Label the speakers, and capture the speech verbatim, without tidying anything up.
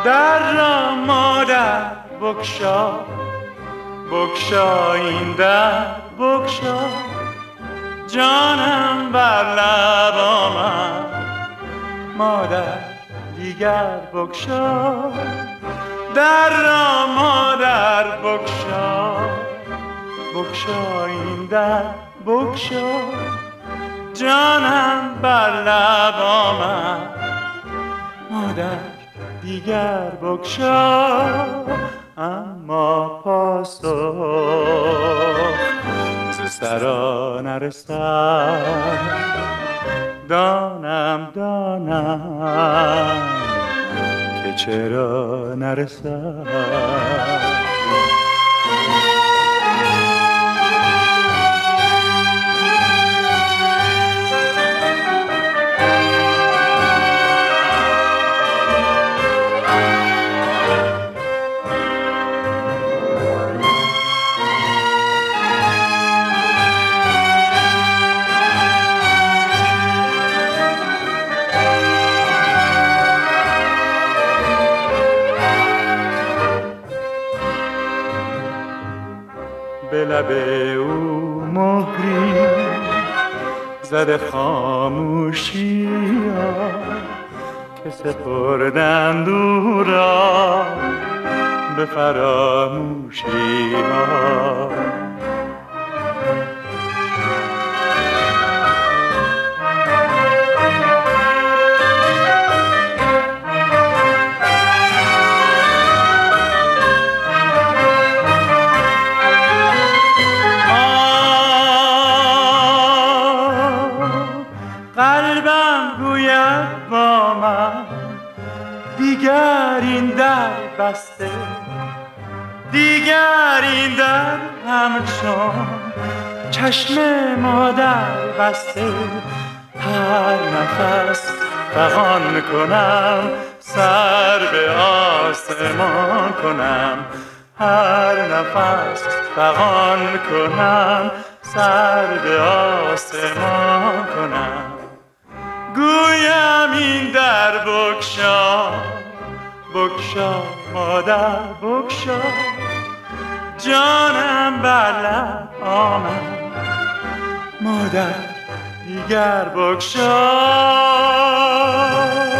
Speaker 1: در را مادر بگشا، بگشا این در بگشا، جانم بر لب آمد مادر دیگر بگشا. در را مادر بگشا، بگشا این در بگشا، جانم بر لب آمد مادر دیگر بگشا. اما پاسخ ز سرا نرسد، دانم دانم که چرا نرسد. به لب او مهری زده خاموشی ها که سپردند او را به فراموشی ها. قلبم گوید با من دیگر این در بسته، دیگر این در همچون چشم مادر بسته. هر نفس فغان کنم سر به آسمان کنم، هر نفس فغان کنم سر به آسمان کنم. گویم این در بگشا، بگشا مادر بگشا، جانم بر لب آمد مادر دیگر بگشا.